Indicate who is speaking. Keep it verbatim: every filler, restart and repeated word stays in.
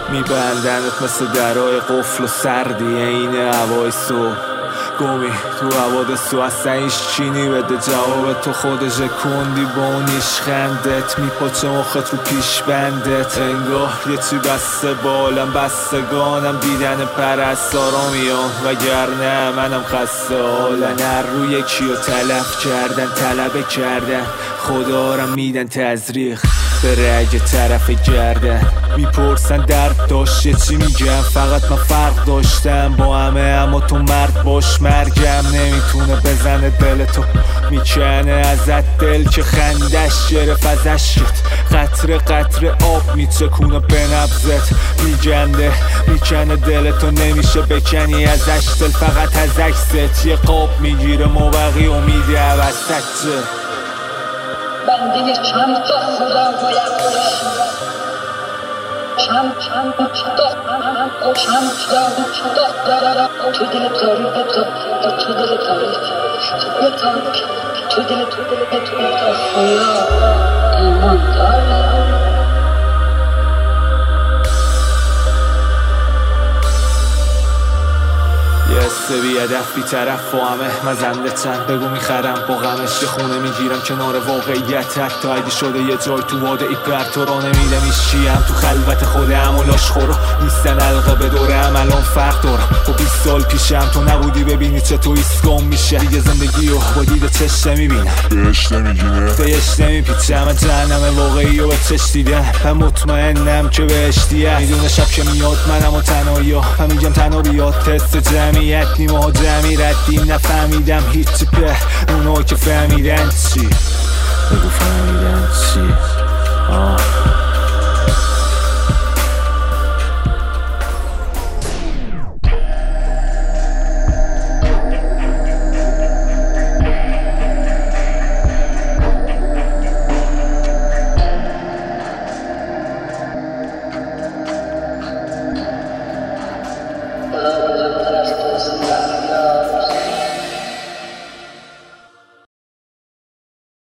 Speaker 1: میبندنت مثل درای قفل و سردی این هوای صبح گمی تو حوادث تو اصلا هیچ چینی بده جواب تو خودش کندی با اون نیشخندت میپاچه مخت رو پیش بندت انگار یه چی بسته بالم بستگانم دیدن پرستارا میان وگرنه منم خسته حالم هر روی یکی رو تلف کردن طلبه کردن خدا رم میدن تزریق به رگ طرف گردن میپرسن درد داشته چی میگم فقط من فرق داشتم با همه اما تو مرد باش مرگم نمیتونه بزنه دل تو میکنه ازت دل که خندش گرفت از عشقت قطره قطره آب میچکونه به نبضت میگنده میکنه دل تو نمیشه بکنی ازش دل فقط از عکست یه قاب میگیره موقعی امیدی عوضت
Speaker 2: بنده چند تا خدا باید باشم چند چند تا چند تا تو دل تاریک تو تو دل تاریک تو تاریک تو دل تو دل تو تا خدا ایمان دارم
Speaker 1: یه حسه بی هدف بی طرف و همه مزنده چند بگو میخرم با غمش یه خونه میگیرم کنار واقعیت حتی اگه شده یه جای تو واده ای پر تو را نمیدم ایش چیم تو خلوت خودم و لاش خورا نیستن حلقه به دورم الان فرق دارم و بیست سال پیشم تو نبودی ببینی چطور ایسکام میشه دیگه زندگی و با دید چش نمیبینم
Speaker 3: بهش نمیگیره
Speaker 1: بهش نمیپیچم جهنم واقعی و به چش دیدم هم مطمئنم که بهش دیم میدونه شب که میاد منم و تنهایی ها هم میگم تنها بیاد تست جمعیت نیمه ها جمعی ردیم نفهمیدم هیچی به اونها که فهمیدن چی بگو فهمیدن چی آه